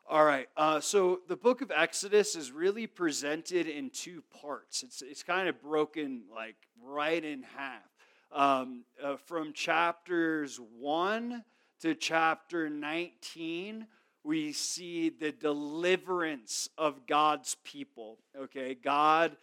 All right. So the book of Exodus is really presented in two parts. It's kind of broken like right in half. From chapters 1 to chapter 19, we see the deliverance of God's people. Okay, God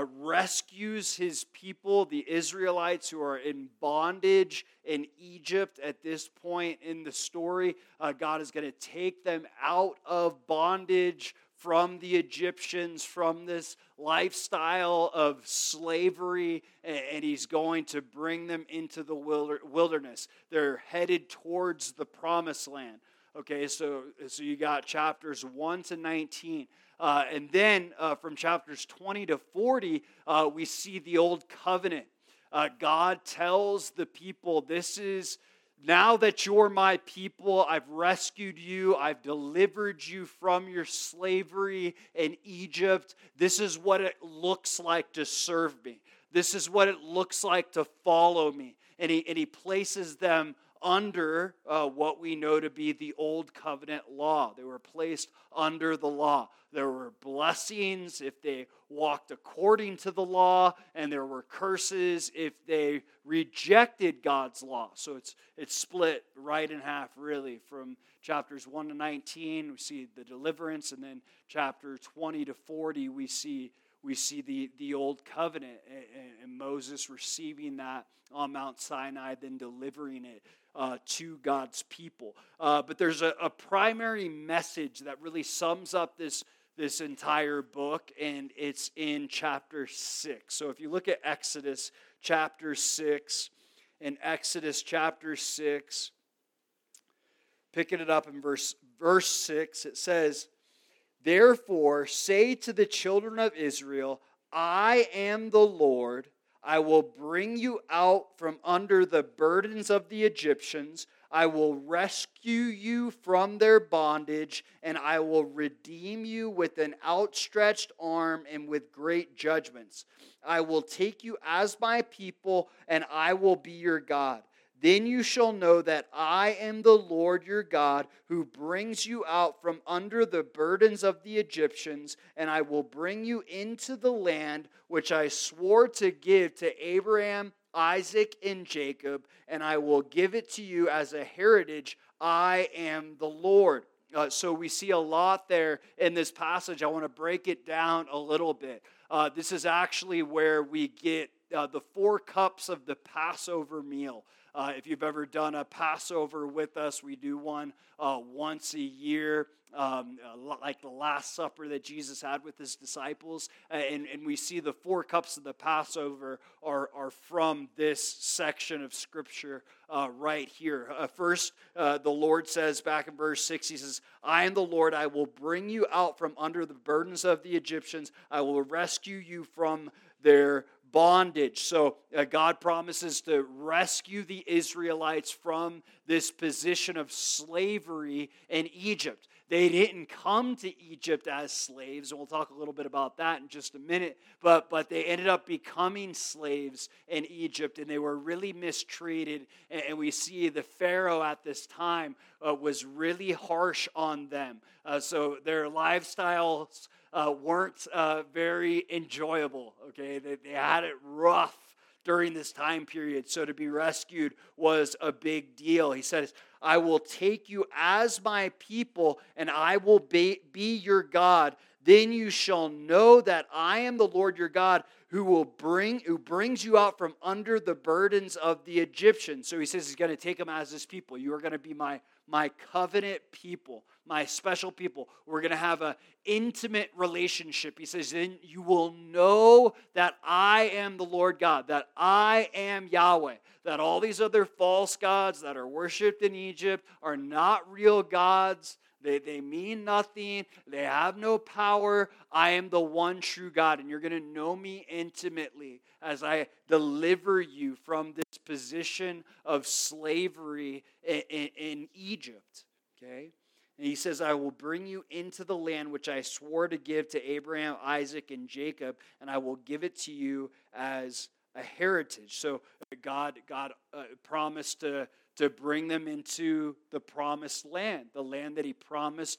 rescues his people, the Israelites who are in bondage in Egypt at this point in the story. God is going to take them out of bondage from the Egyptians, from this lifestyle of slavery, and he's going to bring them into the wilderness. They're headed towards the promised land. Okay, so you got chapters 1 to 19. And then from chapters 20 to 40, we see the old covenant. God tells the people, this is, now that you're my people, I've rescued you, I've delivered you from your slavery in Egypt. This is what it looks like to serve me. This is what it looks like to follow me. And he places them under what we know to be the old covenant law. They were placed under the law. There were blessings if they walked according to the law, and there were curses if they rejected God's law. So it's split right in half, really. From chapters 1 to 19, we see the deliverance, and then chapter 20 to 40, we see the old covenant and Moses receiving that on Mount Sinai, then delivering it to God's people. But there's a primary message that really sums up this entire book, and it's in chapter 6. So if you look at Exodus chapter 6, in Exodus chapter 6, picking it up in verse 6, it says, "Therefore say to the children of Israel, I am the Lord. I will bring you out from under the burdens of the Egyptians. I will rescue you from their bondage, and I will redeem you with an outstretched arm and with great judgments. I will take you as my people, and I will be your God. Then you shall know that I am the Lord your God, who brings you out from under the burdens of the Egyptians, and I will bring you into the land which I swore to give to Abraham, Isaac, and Jacob, and I will give it to you as a heritage. I am the Lord." So we see a lot there in this passage. I want to break it down a little bit. This is actually where we get the 4 cups of the Passover meal. If you've ever done a Passover with us, we do one once a year, like the Last Supper that Jesus had with his disciples. And we see the 4 cups of the Passover are from this section of Scripture right here. First, the Lord says back in verse 6, he says, "I am the Lord, I will bring you out from under the burdens of the Egyptians. I will rescue you from their bondage." So God promises to rescue the Israelites from this position of slavery in Egypt. They didn't come to Egypt as slaves, and we'll talk a little bit about that in just a minute, but they ended up becoming slaves in Egypt, and they were really mistreated, and we see the Pharaoh at this time was really harsh on them. So their lifestyles weren't very enjoyable, okay? They had it rough during this time period, so to be rescued was a big deal. He says, "I will take you as my people, and I will be your God. Then you shall know that I am the Lord your God, who brings you out from under the burdens of the Egyptians." So he says he's going to take them as his people. You are going to be my covenant people, my special people. We're going to have an intimate relationship. He says, then you will know that I am the Lord God, that I am Yahweh, that all these other false gods that are worshipped in Egypt are not real gods. They mean nothing. They have no power. I am the one true God, and you're going to know me intimately as I deliver you from this position of slavery in Egypt. Okay? And he says, "I will bring you into the land which I swore to give to Abraham, Isaac, and Jacob, and I will give it to you as a heritage." So God promised to bring them into the promised land, the land that he promised to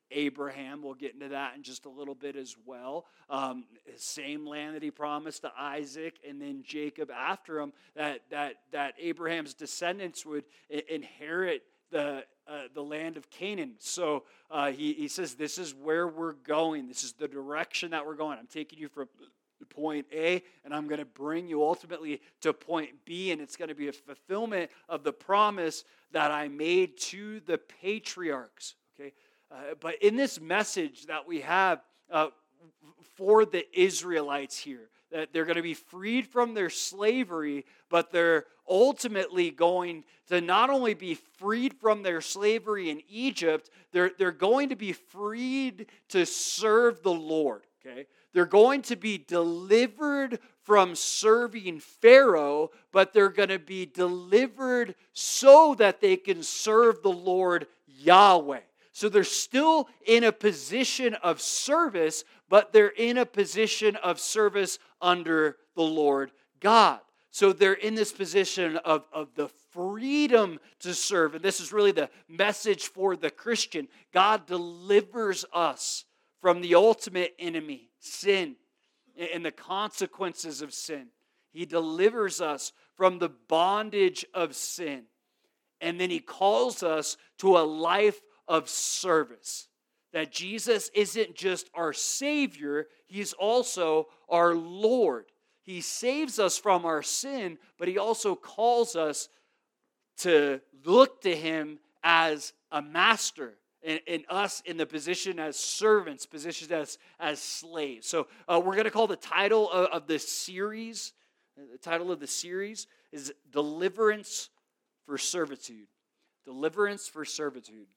Abraham. We'll get into that in just a little bit as well. Same land that he promised to Isaac and then Jacob after him, that Abraham's descendants would inherit the land of Canaan. So he says, this is where we're going. This is the direction that we're going. I'm taking you from point A, and I'm going to bring you ultimately to point B, and it's going to be a fulfillment of the promise that I made to the patriarchs. Okay, but in this message that we have for the Israelites here, that they're going to be freed from their slavery, but they're ultimately going to not only be freed from their slavery in Egypt, they're going to be freed to serve the Lord. Okay, they're going to be delivered from serving Pharaoh, but they're going to be delivered so that they can serve the Lord Yahweh. So they're still in a position of service, but they're in a position of service under the Lord God. So they're in this position of the freedom to serve. And this is really the message for the Christian. God delivers us from the ultimate enemy, sin, and the consequences of sin. He delivers us from the bondage of sin. And then he calls us to a life of service. That Jesus isn't just our Savior, he's also our Lord. He saves us from our sin, but he also calls us to look to him as a master, and us in the position as servants, positioned as slaves. So we're going to call the title of this series, the title of the series is Deliverance for Servitude. Deliverance for Servitude.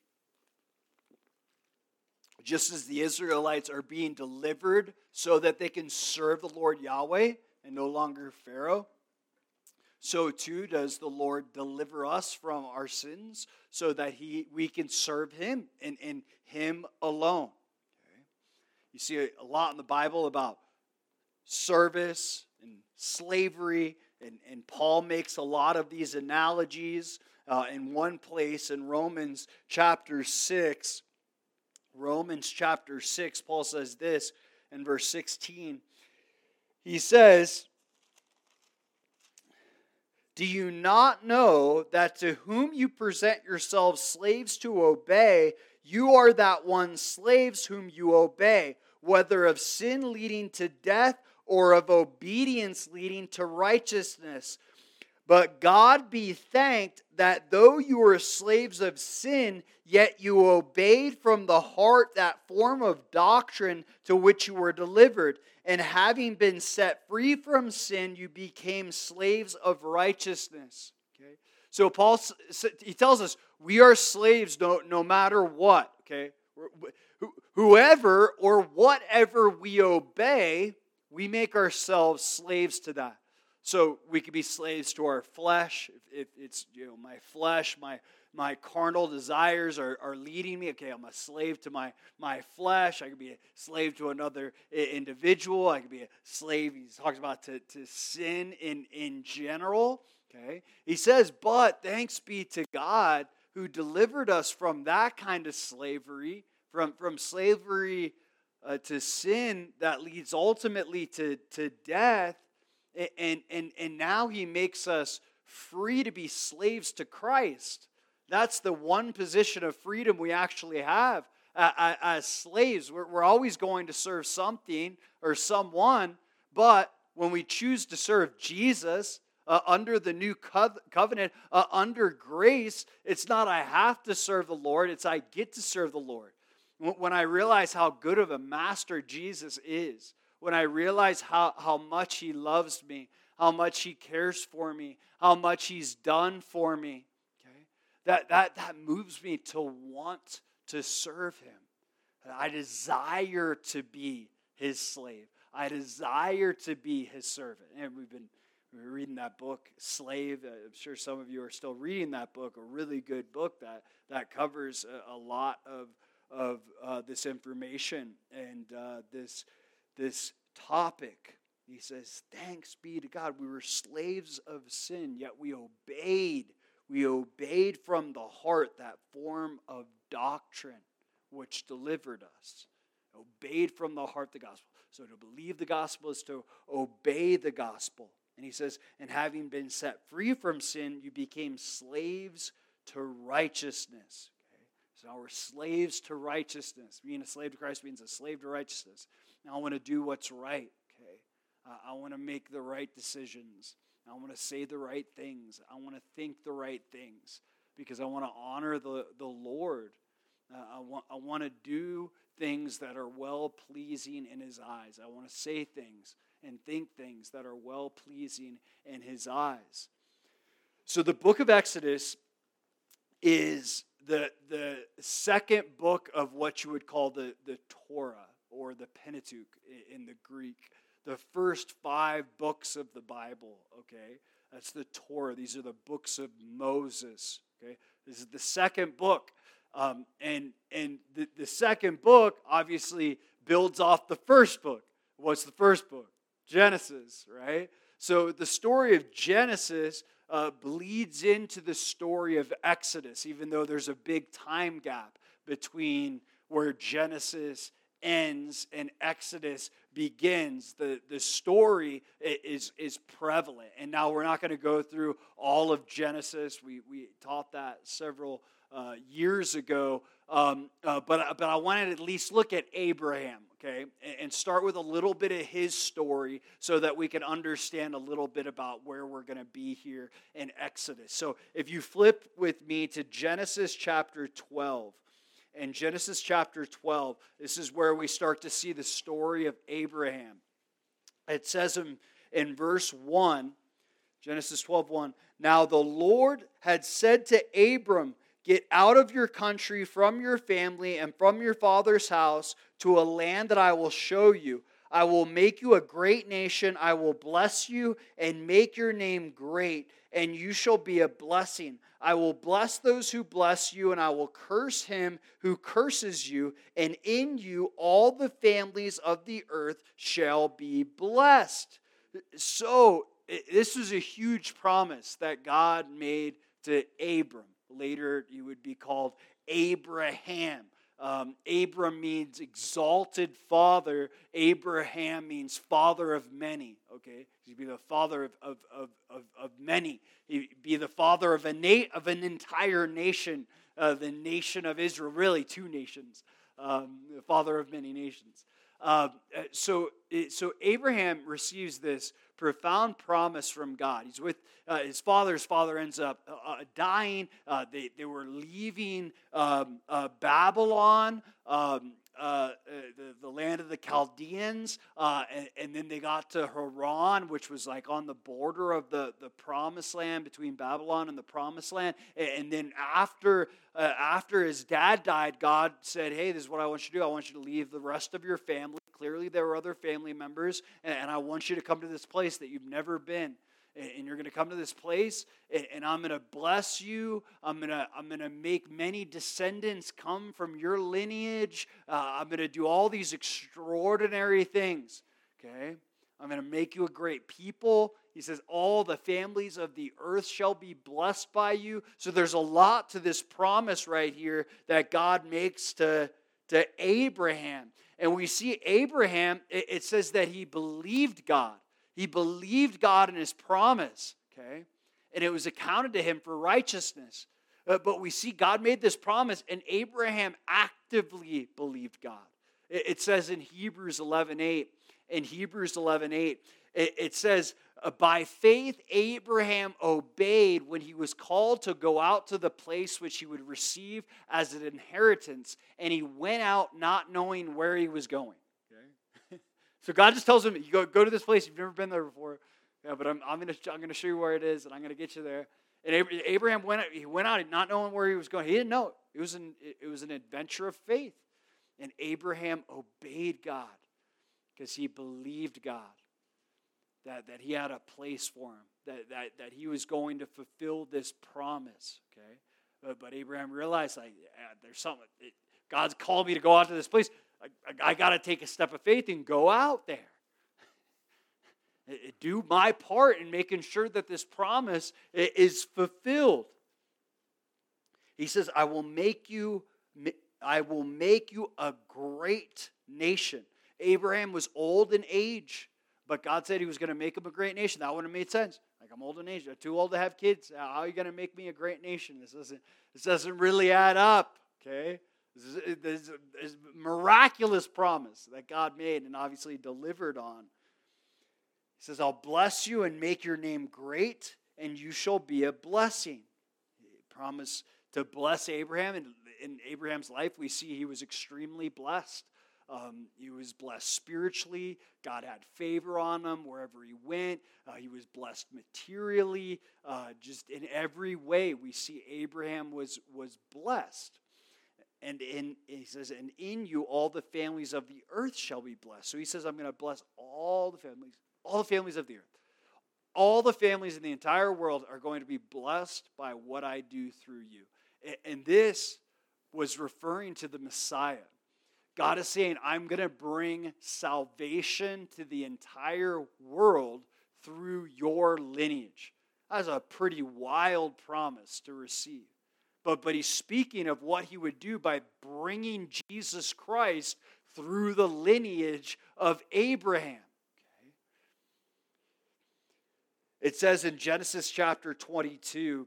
Just as the Israelites are being delivered so that they can serve the Lord Yahweh and no longer Pharaoh, so too does the Lord deliver us from our sins so that we can serve him and him alone. Okay? You see a lot in the Bible about service and slavery, and Paul makes a lot of these analogies in one place in Romans chapter 6. Romans chapter 6, Paul says this in verse 16. He says, "Do you not know that to whom you present yourselves slaves to obey, you are that one slaves whom you obey, whether of sin leading to death or of obedience leading to righteousness? But God be thanked that though you were slaves of sin, yet you obeyed from the heart that form of doctrine to which you were delivered. And having been set free from sin, you became slaves of righteousness." Okay? So Paul, he tells us we are slaves no matter what. Okay? Whoever or whatever we obey, we make ourselves slaves to that. So we could be slaves to our flesh. If it's my flesh, my carnal desires are leading me. Okay, I'm a slave to my flesh. I could be a slave to another individual. I could be a slave, he talks about, to sin in general. Okay, he says, but thanks be to God who delivered us from that kind of slavery, from slavery to sin that leads ultimately to death. And now he makes us free to be slaves to Christ. That's the one position of freedom we actually have as slaves. We're always going to serve something or someone, but when we choose to serve Jesus under the new covenant, under grace, it's not I have to serve the Lord, it's I get to serve the Lord. When I realize how good of a master Jesus is, when I realize how much he loves me, how much he cares for me, how much he's done for me, okay, that moves me to want to serve him. I desire to be his slave. I desire to be his servant. And we're reading that book, Slave. I'm sure some of you are still reading that book, a really good book that covers a lot of this information and this topic. He says, thanks be to God. We were slaves of sin, yet we obeyed. We obeyed from the heart that form of doctrine. which delivered us. Obeyed from the heart the gospel. So to believe the gospel is to obey the gospel. And he says, and having been set free from sin, you became slaves to righteousness. Okay? So now we're slaves to righteousness. Being a slave to Christ means a slave to righteousness. Now I want to do what's right. Okay? I want to make the right decisions. I want to say the right things. I want to think the right things because I want to honor the Lord. I want to do things that are well-pleasing in his eyes. I want to say things and think things that are well-pleasing in his eyes. So the book of Exodus is the second book of what you would call the Torah or the Pentateuch in the Greek. The first 5 books of the Bible, okay? That's the Torah. These are the books of Moses, okay? This is the second book. And the second book obviously builds off the first book. What's the first book? Genesis, right? So the story of Genesis bleeds into the story of Exodus, even though there's a big time gap between where Genesis ends and Exodus begins. The story is prevalent. And now we're not going to go through all of Genesis. We taught that several years ago, but I wanted to at least look at Abraham, okay, and start with a little bit of his story so that we can understand a little bit about where we're going to be here in Exodus. So if you flip with me to Genesis chapter 12, in Genesis chapter 12, this is where we start to see the story of Abraham. It says in verse 1, Genesis 12:1, now the Lord had said to Abram, get out of your country, from your family, and from your father's house to a land that I will show you. I will make you a great nation. I will bless you and make your name great, and you shall be a blessing. I will bless those who bless you, and I will curse him who curses you, and in you all the families of the earth shall be blessed. So, this was a huge promise that God made to Abram. Later, he would be called Abraham. Abram means exalted father. Abraham means father of many. Okay, he'd be the father of many. He'd be the father of an entire nation, the nation of Israel. Really, 2 nations. The father of many nations. So Abraham receives this profound promise from God. He's with his father. His father ends up dying. They were leaving Babylon, the land of the Chaldeans, and then they got to Haran, which was like on the border of the promised land between Babylon and the promised land. And then after his dad died, God said, hey, this is what I want you to do. I want you to leave the rest of your family. Clearly, there were other family members, and I want you to come to this place that you've never been. And you're going to come to this place, and I'm going to bless you. I'm going to make many descendants come from your lineage. I'm going to do all these extraordinary things. Okay? I'm going to make you a great people. He says, all the families of the earth shall be blessed by you. So there's a lot to this promise right here that God makes to Abraham. And we see Abraham, it says that he believed God. He believed God in his promise, okay? And it was accounted to him for righteousness. But we see God made this promise, and Abraham actively believed God. It says in Hebrews 11:8, it says, by faith Abraham obeyed when he was called to go out to the place which he would receive as an inheritance, and he went out not knowing where he was going. Okay? So God just tells him, you go to this place, you've never been there before. Yeah, but I'm going to show you where it is, and I'm going to get you there. And Abraham went out not knowing where he was going. He didn't know. It was an adventure of faith. And Abraham obeyed God because he believed God. That he had a place for him, that he was going to fulfill this promise, okay? But Abraham realized, there's something, God's called me to go out to this place. I got to take a step of faith and go out there. Do my part in making sure that this promise is fulfilled. He says, I will make you I will make you a great nation. Abraham was old in age, but God said he was going to make him a great nation. That wouldn't have made sense. Like, I'm old in age. I'm too old to have kids. How are you going to make me a great nation? This doesn't really add up, okay? This is a miraculous promise that God made and obviously delivered on. He says, I'll bless you and make your name great, and you shall be a blessing. He promised to bless Abraham, and in Abraham's life, we see he was extremely blessed. He was blessed spiritually. God had favor on him wherever he went. He was blessed materially. Just in every way, we see Abraham was blessed. And he says, and in you all the families of the earth shall be blessed. So he says, I'm going to bless all the families of the earth. All the families in the entire world are going to be blessed by what I do through you. And this was referring to the Messiah. God is saying, I'm going to bring salvation to the entire world through your lineage. That's a pretty wild promise to receive. But he's speaking of what he would do by bringing Jesus Christ through the lineage of Abraham. Okay? It says in Genesis chapter 22,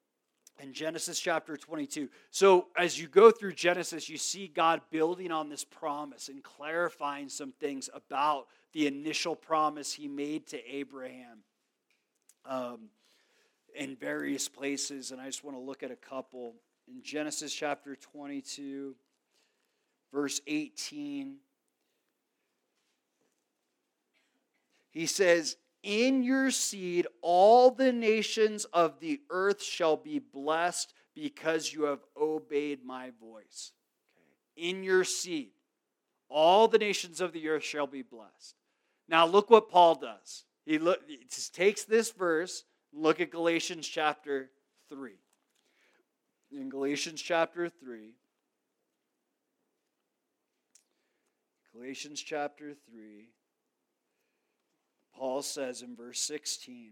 so as you go through Genesis, you see God building on this promise and clarifying some things about the initial promise he made to Abraham in various places. And I just want to look at a couple. In Genesis chapter 22, verse 18, he says, in your seed, all the nations of the earth shall be blessed because you have obeyed my voice. Okay. In your seed, all the nations of the earth shall be blessed. Now look what Paul does. He just takes this verse, look at Galatians chapter 3. In Galatians chapter 3, Paul says in verse 16,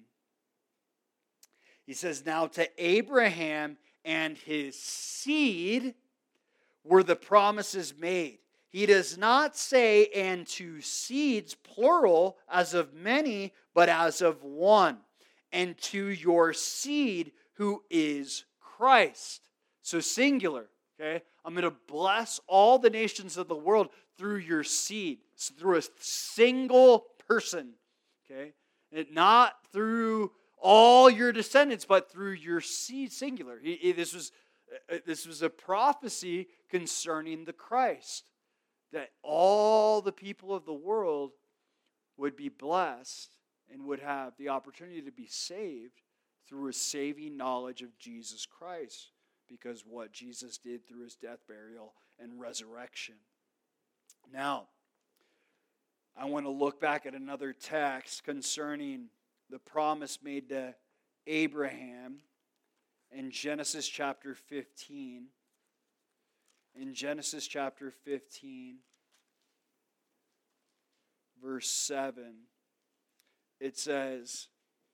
he says, now to Abraham and his seed were the promises made. He does not say, and to seeds, plural, as of many, but as of one, and to your seed who is Christ. So singular, okay? I'm going to bless all the nations of the world through your seed, through a single person. Okay, and not through all your descendants, but through your seed, singular. This was a prophecy concerning the Christ, that all the people of the world would be blessed and would have the opportunity to be saved through a saving knowledge of Jesus Christ, because what Jesus did through his death, burial, and resurrection. Now, I want to look back at another text concerning the promise made to Abraham in Genesis chapter 15. In Genesis chapter 15, verse 7, it says,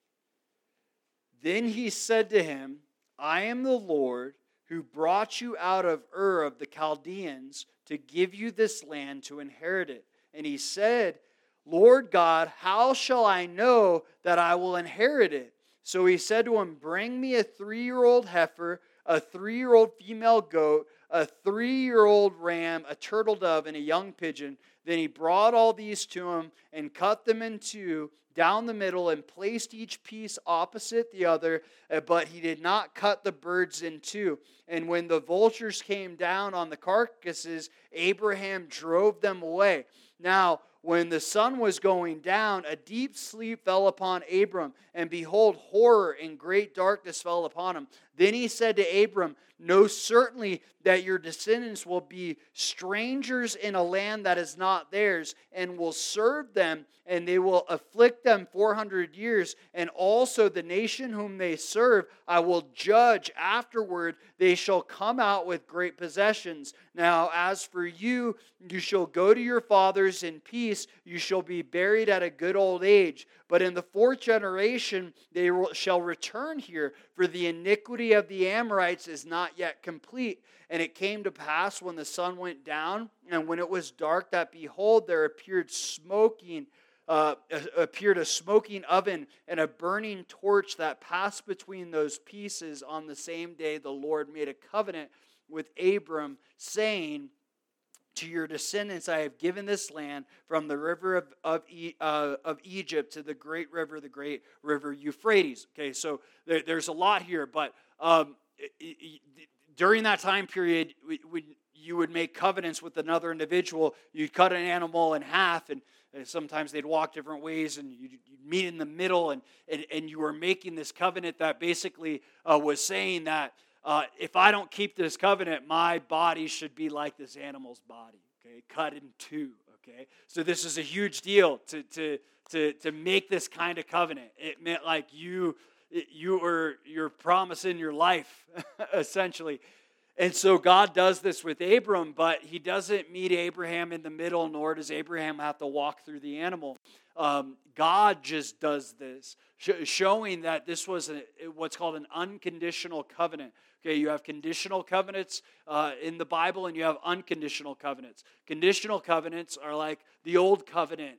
then he said to him, I am the Lord who brought you out of Ur of the Chaldeans to give you this land to inherit it. And he said, Lord God, how shall I know that I will inherit it? So he said to him, bring me a 3-year-old heifer, a 3-year-old female goat, a 3-year-old ram, a turtle dove, and a young pigeon. Then he brought all these to him and cut them in two down the middle and placed each piece opposite the other, but he did not cut the birds in two. And when the vultures came down on the carcasses, Abraham drove them away. Now, when the sun was going down, a deep sleep fell upon Abram, and behold, horror and great darkness fell upon him. Then he said to Abram, know certainly that your descendants will be strangers in a land that is not theirs, and will serve them, and they will afflict them 400 years. And also the nation whom they serve I will judge afterward. They shall come out with great possessions. Now as for you, you shall go to your fathers in peace. You shall be buried at a good old age. But in the 4th generation they shall return here, for the iniquity of the Amorites is not yet complete. And it came to pass when the sun went down, and when it was dark, that behold, there appeared a smoking oven and a burning torch that passed between those pieces. On the same day, the Lord made a covenant with Abram, saying, to your descendants I have given this land, from the river of Egypt to the great river Euphrates. Okay, so there's a lot here, but during that time period, you would make covenants with another individual. You'd cut an animal in half, and sometimes they'd walk different ways, and you'd meet in the middle, and you were making this covenant that basically was saying that if I don't keep this covenant, my body should be like this animal's body, okay, cut in two, okay? So this is a huge deal to make this kind of covenant. It meant like you're promising your life, essentially. And so God does this with Abram, but he doesn't meet Abraham in the middle, nor does Abraham have to walk through the animal. God just does this, showing that this was what's called an unconditional covenant. Okay, you have conditional covenants in the Bible, and you have unconditional covenants. Conditional covenants are like the old covenant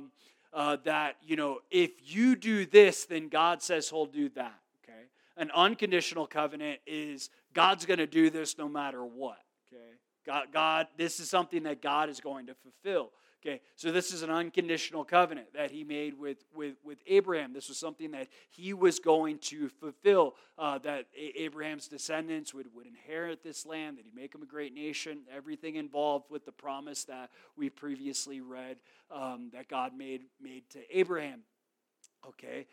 that, if you do this, then God says he'll do that. Okay, an unconditional covenant is God's going to do this no matter what. Okay, God, this is something that God is going to fulfill. Okay, so this is an unconditional covenant that he made with Abraham. This was something that he was going to fulfill, that Abraham's descendants would inherit this land, that he'd make them a great nation, everything involved with the promise that we previously read that God made to Abraham. Okay,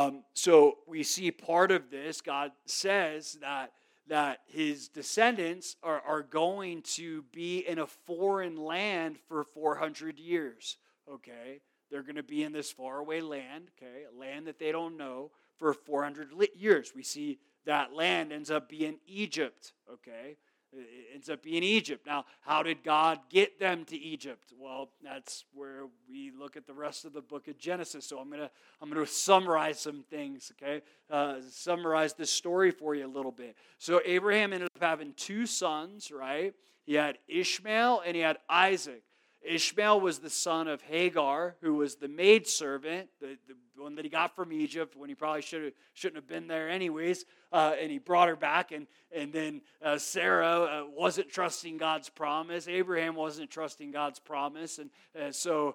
so we see part of this. God says that his descendants are going to be in a foreign land for 400 years, okay? They're going to be in this faraway land, okay, a land that they don't know, for 400 years. We see that land ends up being Egypt, okay? It ends up being Egypt. Now, how did God get them to Egypt? Well, that's where we look at the rest of the book of Genesis. So I'm gonna summarize some things, okay? Summarize this story for you a little bit. So Abraham ended up having two sons, right? He had Ishmael and he had Isaac. Ishmael was the son of Hagar, who was the maidservant, the one that he got from Egypt when he probably shouldn't have been there anyways, and he brought her back, and then Sarah wasn't trusting God's promise. Abraham wasn't trusting God's promise, and so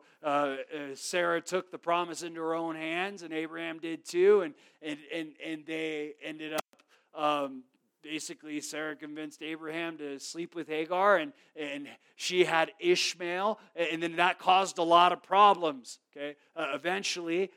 Sarah took the promise into her own hands, and Abraham did too, and they ended up basically, Sarah convinced Abraham to sleep with Hagar, and she had Ishmael, and then that caused a lot of problems. Okay, eventually,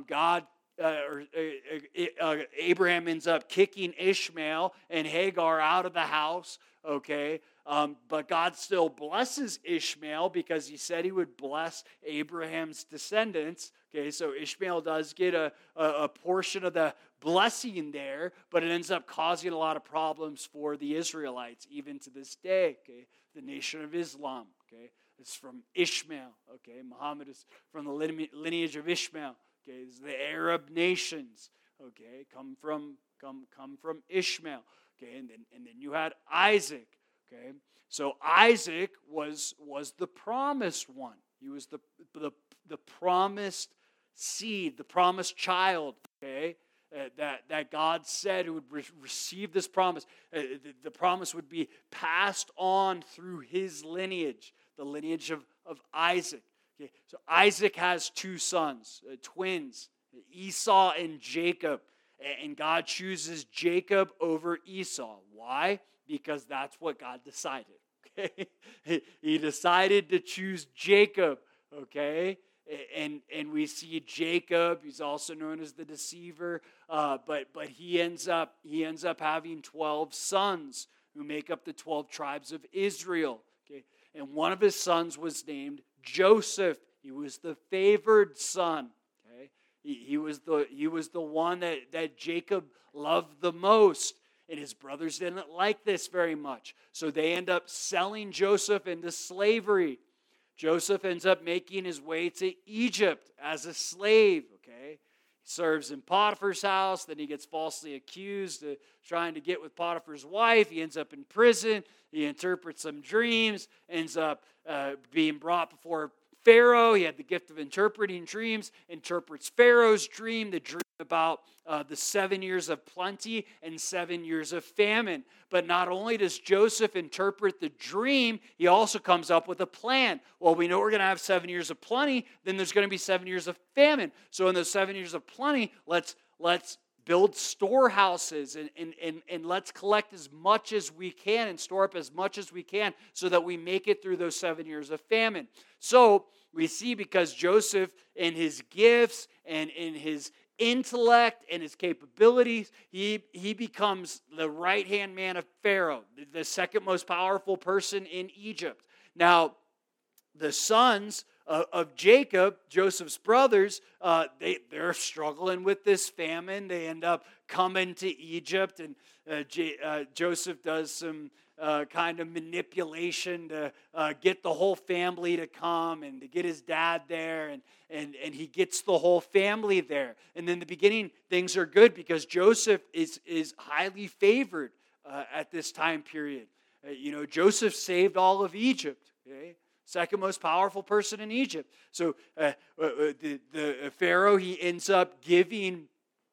Abraham ends up kicking Ishmael and Hagar out of the house. Okay, but God still blesses Ishmael because he said he would bless Abraham's descendants. Okay, so Ishmael does get a portion of the blessing there, but it ends up causing a lot of problems for the Israelites, even to this day. Okay, the Nation of Islam. Okay, it's from Ishmael. Okay, Muhammad is from the lineage of Ishmael. Okay, it's the Arab nations. Okay, come from Ishmael. Okay, and then you had Isaac. Okay, so Isaac was the promised one. He was the promised seed, the promised child. Okay, that God said would receive this promise. The promise would be passed on through his lineage, the lineage of Isaac. Okay, so Isaac has two sons, twins, Esau and Jacob. And God chooses Jacob over Esau. Why? Because that's what God decided. Okay, he decided to choose Jacob. Okay, and we see Jacob. He's also known as the deceiver. But he ends up having 12 sons who make up the 12 tribes of Israel. Okay, and one of his sons was named Joseph. He was the favored son. He was the one that Jacob loved the most, and his brothers didn't like this very much. So they end up selling Joseph into slavery. Joseph ends up making his way to Egypt as a slave, okay? serves in Potiphar's house. Then he gets falsely accused of trying to get with Potiphar's wife. He ends up in prison. He interprets some dreams, ends up being brought before Pharaoh. He had the gift of interpreting dreams, interprets Pharaoh's dream, the dream about the 7 years of plenty and 7 years of famine. But not only does Joseph interpret the dream, he also comes up with a plan. Well, we know we're going to have 7 years of plenty, then there's going to be 7 years of famine. So in those 7 years of plenty, let's build storehouses and let's collect as much as we can and store up as much as we can so that we make it through those 7 years of famine. So we see, because Joseph, in his gifts and in his intellect and his capabilities, he becomes the right-hand man of Pharaoh, the second most powerful person in Egypt. Now, the sons of Jacob, Joseph's brothers, they're struggling with this famine. They end up coming to Egypt, and Joseph does some kind of manipulation to get the whole family to come and to get his dad there, and he gets the whole family there. And in the beginning, things are good because Joseph is highly favored at this time period. Joseph saved all of Egypt, okay? Second most powerful person in Egypt. So the Pharaoh, he ends up giving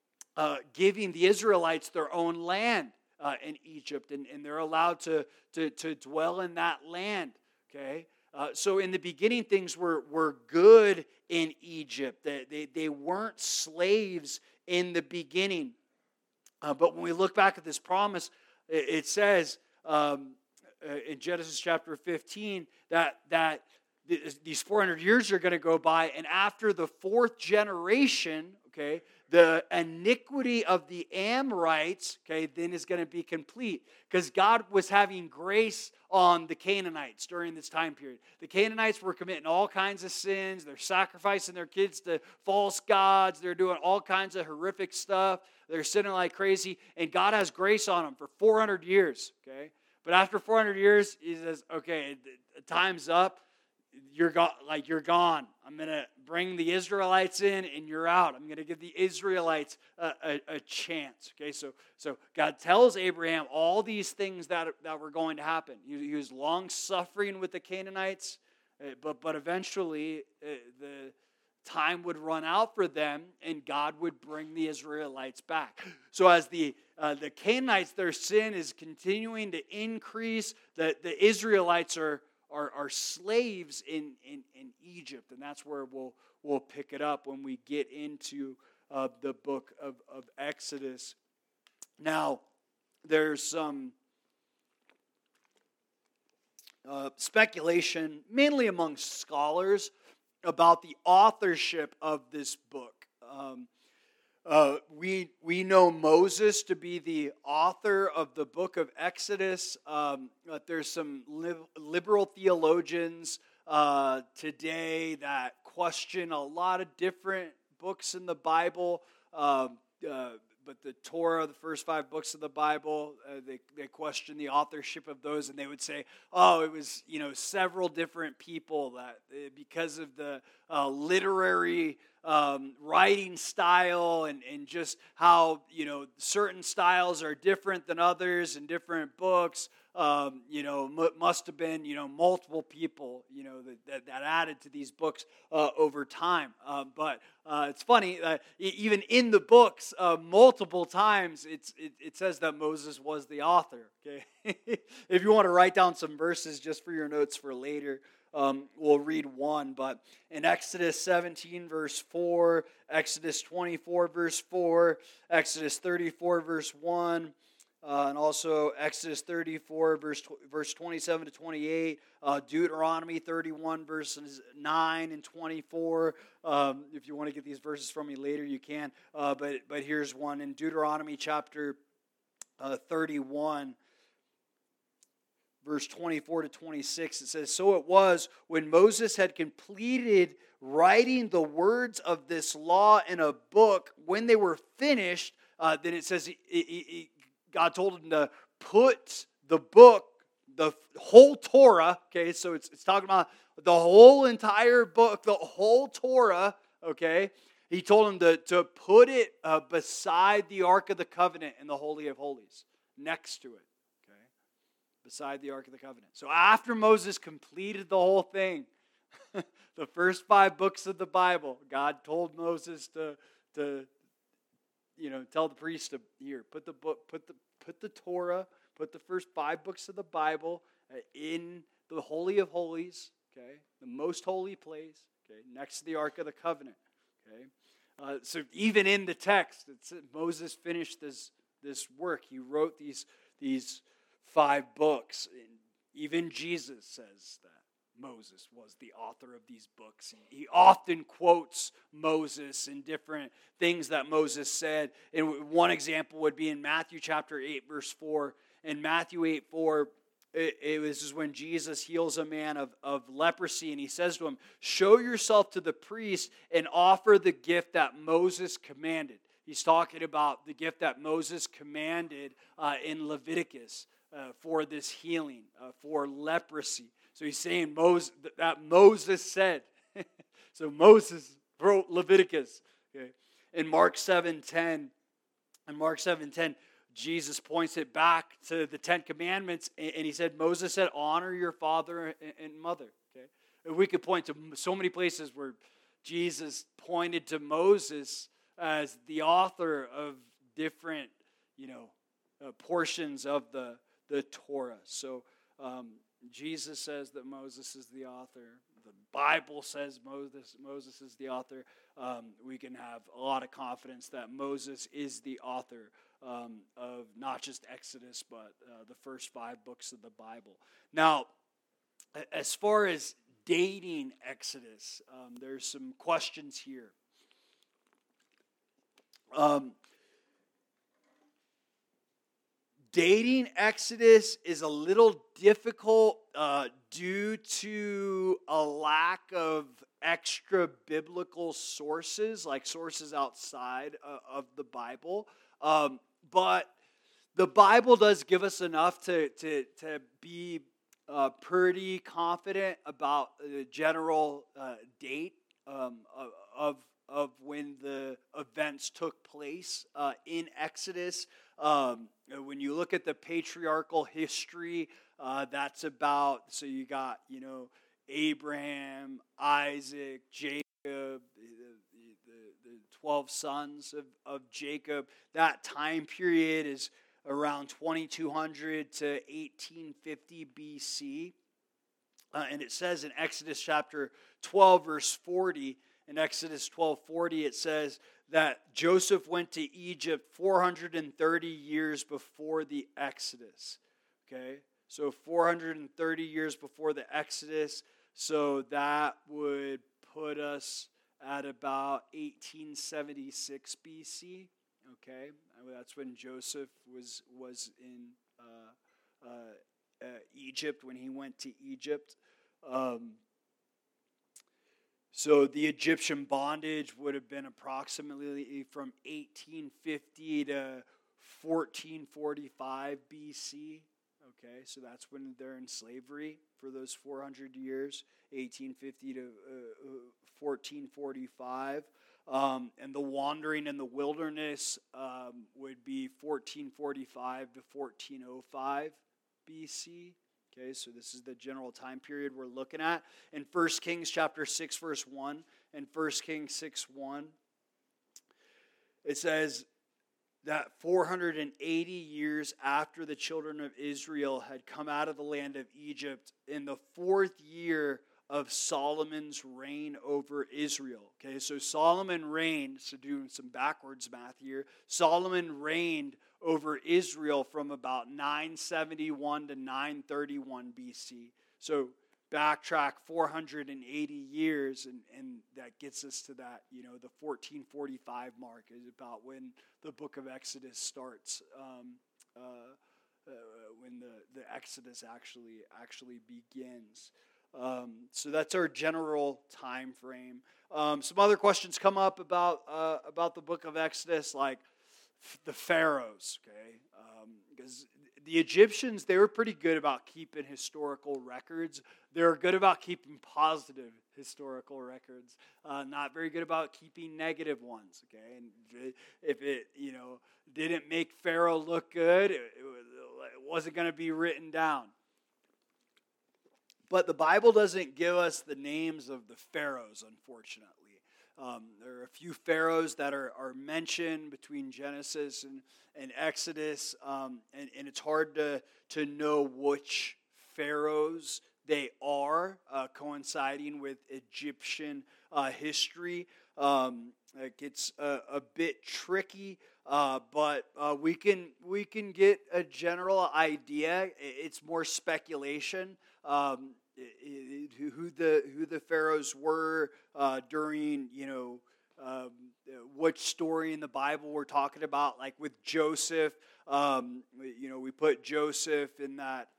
the Israelites their own land in Egypt, and they're allowed to dwell in that land. Okay, so in the beginning, things were good in Egypt. They weren't slaves in the beginning, but when we look back at this promise, it says in Genesis chapter 15 that these 400 years are going to go by, and after the fourth generation, okay, the iniquity of the Amorites, okay, then is going to be complete, because God was having grace on the Canaanites during this time period. The Canaanites were committing all kinds of sins. They're sacrificing their kids to false gods. They're doing all kinds of horrific stuff. They're sinning like crazy, and God has grace on them for 400 years, okay? But after 400 years, he says, okay, time's up. You're gone. I'm going to bring the Israelites in, and you're out. I'm going to give the Israelites a chance. Okay, so God tells Abraham all these things that were going to happen. He was long-suffering with the Canaanites, but eventually the time would run out for them, and God would bring the Israelites back. So as the Canaanites, their sin is continuing to increase, the Israelites are slaves in Egypt, and that's where we'll pick it up when we get into the book of Exodus. Now, there's some speculation, mainly among scholars, about the authorship of this book. We know Moses to be the author of the book of Exodus. But there's some liberal theologians today that question a lot of different books in the Bible. But the Torah, the first 5 books of the Bible, they question the authorship of those, and they would say, oh, it was several different people that because of the literary writing style and just how certain styles are different than others in different books. Must have been multiple people that added to these books over time. But it's funny, even in the books, multiple times it says that Moses was the author. Okay, if you want to write down some verses just for your notes for later, we'll read one. But in Exodus 17 verse 4, Exodus 24 verse 4, Exodus 34 verse 1. And also Exodus 34, verse 27 to 28, Deuteronomy 31, verses 9 and 24. If you want to get these verses from me later, you can. But here's one in Deuteronomy chapter 31, verse 24 to 26. It says, "So it was when Moses had completed writing the words of this law in a book, when they were finished," then it says God told him to put the book, the whole Torah, okay, so it's talking about the whole entire book, the whole Torah, okay, He told him to put it beside the Ark of the Covenant in the Holy of Holies, next to it, okay? Beside the Ark of the Covenant. So after Moses completed the whole thing, the first 5 books of the Bible, God told Moses to tell the priest to put the Torah, put the first 5 books of the Bible in the Holy of Holies, okay, the most holy place, okay, next to the Ark of the Covenant, okay. So even in the text, Moses finished this work. He wrote these 5 books. And even Jesus says that Moses was the author of these books. He often quotes Moses in different things that Moses said. And one example would be in Matthew chapter 8, verse 4. In Matthew 8, 4, it was when Jesus heals a man of leprosy, and he says to him, show yourself to the priest and offer the gift that Moses commanded. He's talking about the gift that Moses commanded in Leviticus for this healing, for leprosy. So he's saying that Moses said. So Moses wrote Leviticus. Okay. In Mark 7:10, Jesus points it back to the 10 Commandments, and he said, Moses said, honor your father and mother. Okay. And we could point to so many places where Jesus pointed to Moses as the author of different, portions of the Torah. So Jesus says that Moses is the author. The Bible says Moses is the author. We can have a lot of confidence that Moses is the author of not just Exodus, but the first 5 books of the Bible. Now, as far as dating Exodus, there's some questions here. Dating Exodus is a little difficult due to a lack of extra biblical sources, like sources outside of the Bible. But the Bible does give us enough to be pretty confident about the general date of when the events took place in Exodus. When you look at the patriarchal history, that's about, so you got, Abraham, Isaac, Jacob, the 12 sons of Jacob. That time period is around 2200 to 1850 BC. And it says in Exodus chapter 12, verse 40, in Exodus 12:40, it says that Joseph went to Egypt 430 years before the Exodus. Okay? So 430 years before the Exodus. So that would put us at about 1876 BC. Okay? That's when Joseph was in Egypt, when he went to Egypt. So the Egyptian bondage would have been approximately from 1850 to 1445 BC. Okay, so that's when they're in slavery for those 400 years, 1850 to 1445. And the wandering in the wilderness would be 1445 to 1405 BC. Okay, so this is the general time period we're looking at. In 1 Kings chapter 6, verse 1, and 1 Kings 6:1, it says that 480 years after the children of Israel had come out of the land of Egypt, in the 4th year of Solomon's reign over Israel. Okay, so Solomon reigned, so doing some backwards math here, Solomon reigned over Israel from about 971 to 931 BC. So backtrack 480 years, and that gets us to that, the 1445 mark is about when the book of Exodus starts, when the Exodus actually begins. So that's our general time frame. Some other questions come up about the book of Exodus, like the pharaohs, okay? Because the Egyptians, they were pretty good about keeping historical records. They were good about keeping positive historical records, not very good about keeping negative ones. Okay, and if it didn't make Pharaoh look good, it wasn't going to be written down. But the Bible doesn't give us the names of the pharaohs, unfortunately. There are a few pharaohs that are mentioned between Genesis and Exodus, and it's hard to know which pharaohs they are, coinciding with Egyptian history. It gets a bit tricky, but we can get a general idea. It's more speculation. Who the pharaohs were during which story in the Bible we're talking about. Like with Joseph, we put Joseph in that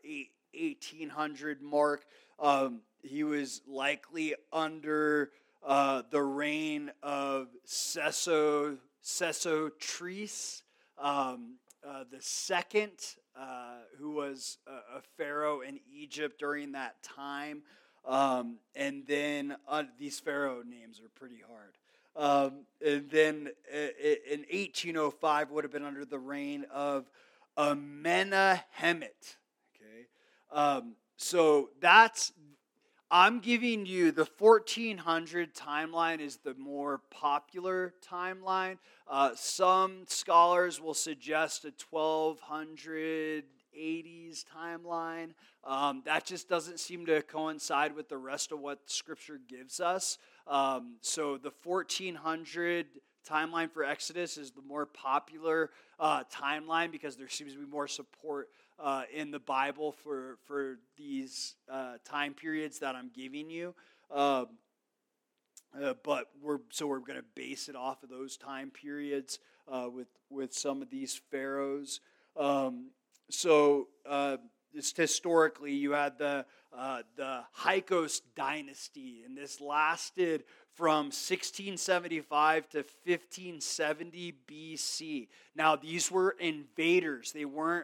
1800 mark. He was likely under the reign of Sesostris the second, who was a pharaoh in Egypt during that time. And then these pharaoh names are pretty hard. And then in 1805 would have been under the reign of Amenemhet. Okay, so I'm giving you the 1400 timeline is the more popular timeline. Some scholars will suggest a 1280s timeline. That just doesn't seem to coincide with the rest of what Scripture gives us. So the 1400 timeline for Exodus is the more popular timeline because there seems to be more support in the Bible for these time periods that I'm giving you. But we're going to base it off of those time periods with some of these pharaohs. Just historically, you had the Hyksos dynasty, and this lasted from 1675 to 1570 BC. Now, these were invaders. They weren't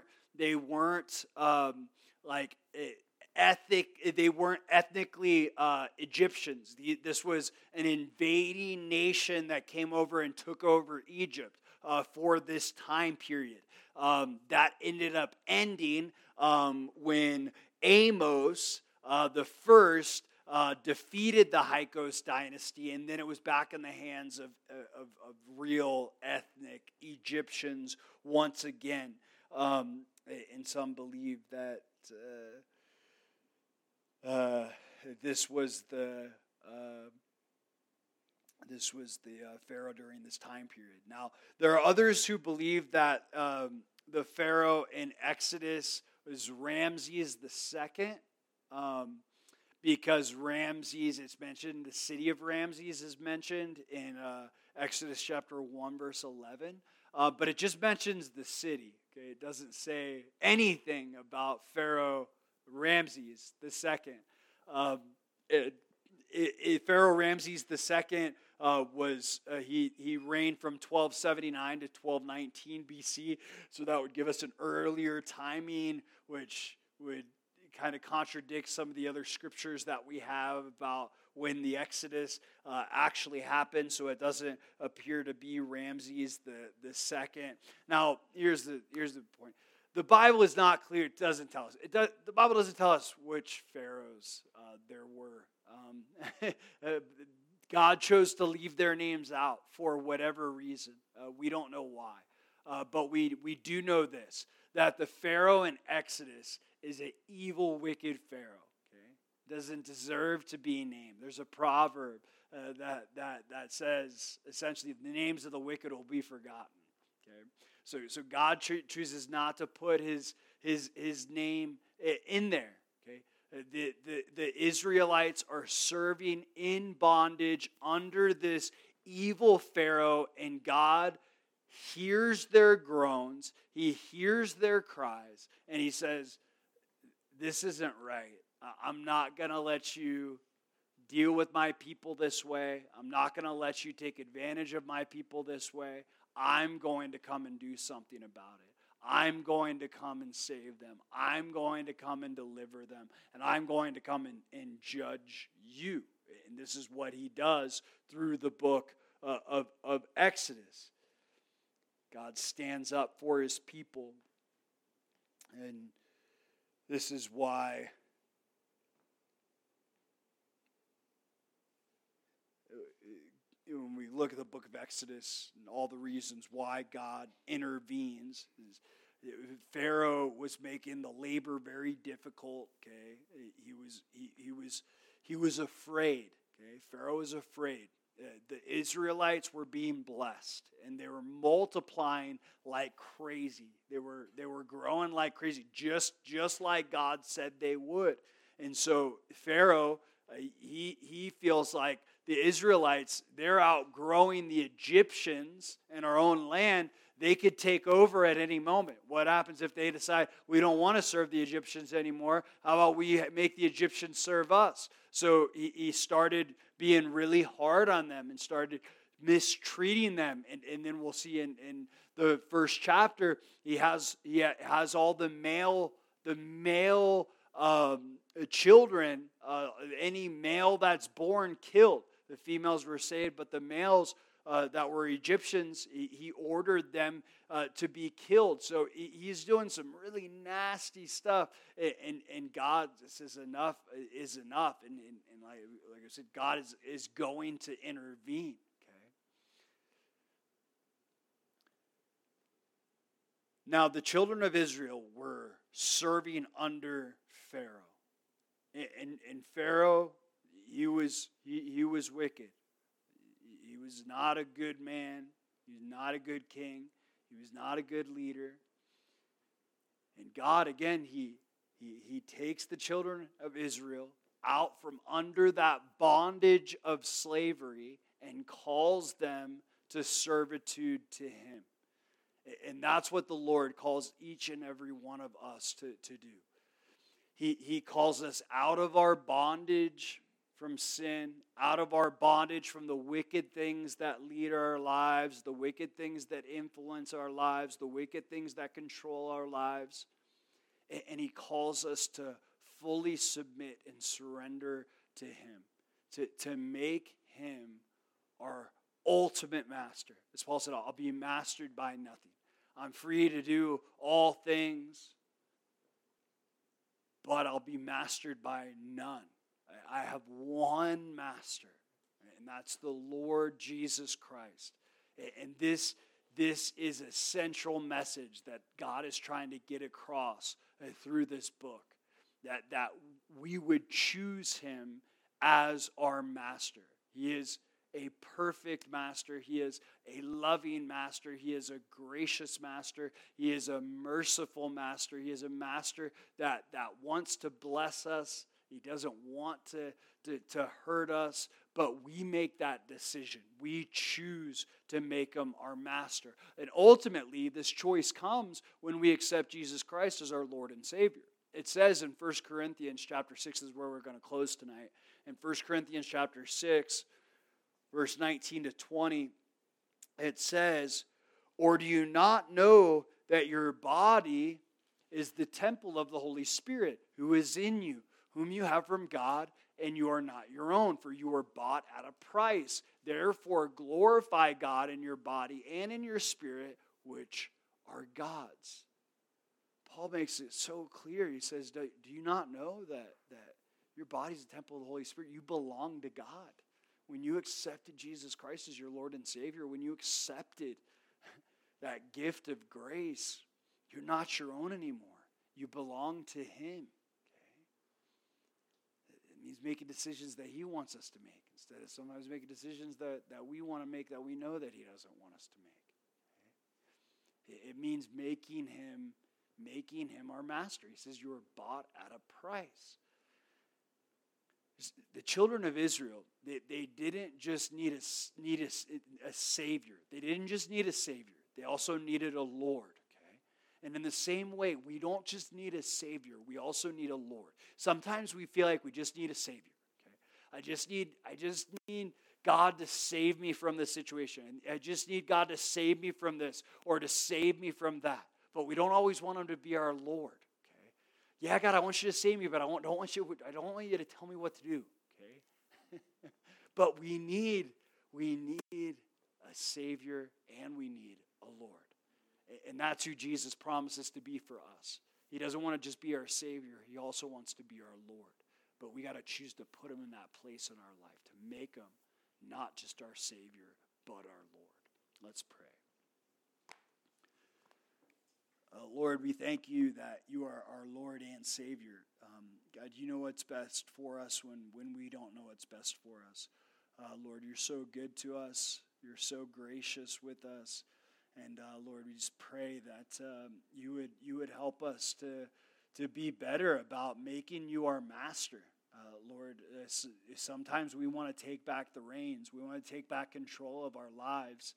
they weren't ethnically Egyptians. This was an invading nation that came over and took over Egypt for this time period. That ended up ending when Amos the first defeated the Hyksos dynasty, and then it was back in the hands of real ethnic Egyptians once again. And some believe that this was the pharaoh during this time period. Now, there are others who believe that the pharaoh in Exodus was Ramses II, because Ramses, it's mentioned, the city of Ramses is mentioned in Exodus chapter 1, verse 11. But it just mentions the city. Okay, it doesn't say anything about Pharaoh Ramses II. Pharaoh Ramses II was he reigned from 1279 to 1219 BC, so that would give us an earlier timing, which would kind of contradict some of the other scriptures that we have about when the Exodus actually happened. So it doesn't appear to be Ramses the second. Now, here's the point. The Bible is not clear. It doesn't tell us. The Bible doesn't tell us which pharaohs there were. God chose to leave their names out for whatever reason. We don't know why. But we do know this, that the Pharaoh in Exodus is an evil, wicked Pharaoh. Okay? Doesn't deserve to be named. There's a proverb that says, essentially, the names of the wicked will be forgotten. Okay? So God chooses not to put his name in there. Okay? The Israelites are serving in bondage under this evil Pharaoh, and God hears their groans, he hears their cries, and he says, this isn't right. I'm not going to let you deal with my people this way. I'm not going to let you take advantage of my people this way. I'm going to come and do something about it. I'm going to come and save them. I'm going to come and deliver them. And I'm going to come and judge you. And this is what he does through the book of Exodus. God stands up for his people. And this is why when we look at the book of Exodus and all the reasons why God intervenes, Pharaoh was making the labor very difficult. Okay, he was afraid. Okay, Pharaoh was afraid. The Israelites were being blessed, and they were multiplying like crazy. They were growing like crazy, just like God said they would. And so Pharaoh, he feels like the Israelites, they're outgrowing the Egyptians in our own land. They could take over at any moment. What happens if they decide we don't want to serve the Egyptians anymore? How about we make the Egyptians serve us? So he started being really hard on them and started mistreating them. And then we'll see in the first chapter, he has all the male children, any male that's born killed. The females were saved, but the males that were Egyptians, he ordered them to be killed. So he's doing some really nasty stuff. And God says enough is enough. And like I said, God is going to intervene. Okay. Now the children of Israel were serving under Pharaoh. And Pharaoh, he was wicked. He was not a good man. He was not a good king. He was not a good leader. And God, again, he takes the children of Israel out from under that bondage of slavery and calls them to servitude to him. And that's what the Lord calls each and every one of us to do. He calls us out of our bondage from sin, out of our bondage from the wicked things that lead our lives, the wicked things that influence our lives, the wicked things that control our lives. And he calls us to fully submit and surrender to him, to make him our ultimate master. As Paul said, I'll be mastered by nothing. I'm free to do all things, but I'll be mastered by none. I have one master, and that's the Lord Jesus Christ. And this is a central message that God is trying to get across through this book, that we would choose him as our master. He is a perfect master. He is a loving master. He is a gracious master. He is a merciful master. He is a master that wants to bless us. He doesn't want to hurt us, but we make that decision. We choose to make him our master. And ultimately, this choice comes when we accept Jesus Christ as our Lord and Savior. It says in 1 Corinthians chapter 6, is where we're going to close tonight. In 1 Corinthians chapter 6, verse 19 to 20, it says, "Or do you not know that your body is the temple of the Holy Spirit who is in you, whom you have from God, and you are not your own, for you were bought at a price. Therefore glorify God in your body and in your spirit, which are God's." Paul makes it so clear. He says, do you not know that your body is the temple of the Holy Spirit? You belong to God. When you accepted Jesus Christ as your Lord and Savior, when you accepted that gift of grace, you're not your own anymore. You belong to him. He's making decisions that he wants us to make instead of sometimes making decisions that we want to make that we know that he doesn't want us to make. Okay? It means making him our master. He says you were bought at a price. The children of Israel, they didn't just need a savior. They didn't just need a savior. They also needed a Lord. And in the same way, we don't just need a Savior, we also need a Lord. Sometimes we feel like we just need a Savior. Okay? I just need God to save me from this situation. I just need God to save me from this or to save me from that. but we don't always want him to be our Lord. Okay? Yeah, God, I want you to save me, but I don't want you to tell me what to do. Okay? But we need a Savior, and we need a Lord. And that's who Jesus promises to be for us. He doesn't want to just be our Savior. He also wants to be our Lord. But we got to choose to put him in that place in our life, to make him not just our Savior, but our Lord. Let's pray. Lord, we thank you that you are our Lord and Savior. God, you know what's best for us when we don't know what's best for us. Lord, you're so good to us. You're so gracious with us. And Lord, we just pray that you would help us to be better about making you our master. Lord, sometimes we want to take back the reins. We want to take back control of our lives.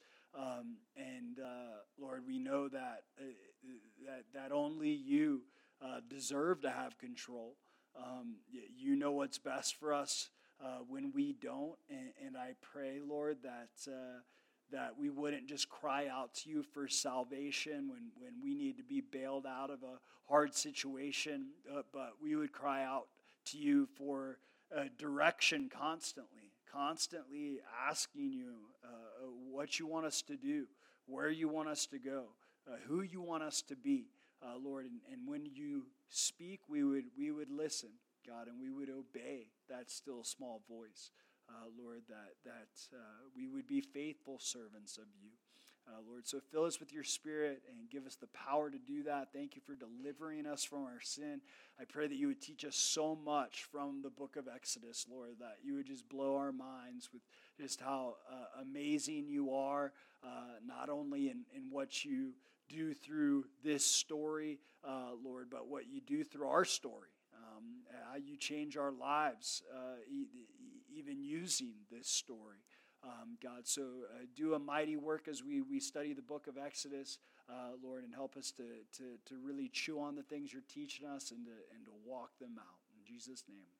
Lord, we know that only you deserve to have control. You know what's best for us when we don't. And I pray, Lord, that we wouldn't just cry out to you for salvation when we need to be bailed out of a hard situation, but we would cry out to you for direction constantly asking you what you want us to do, where you want us to go, who you want us to be, Lord. And when you speak, we would listen, God, and we would obey that still small voice. Lord, that we would be faithful servants of you. Lord, so fill us with your Spirit and give us the power to do that. Thank you for delivering us from our sin. I pray that you would teach us so much from the book of Exodus, Lord, that you would just blow our minds with just how amazing you are, not only in what you do through this story, Lord, but what you do through our story. How you change our lives, even using this story. God, so do a mighty work as we study the book of Exodus, Lord, and help us to really chew on the things you're teaching us and to walk them out. In Jesus' name.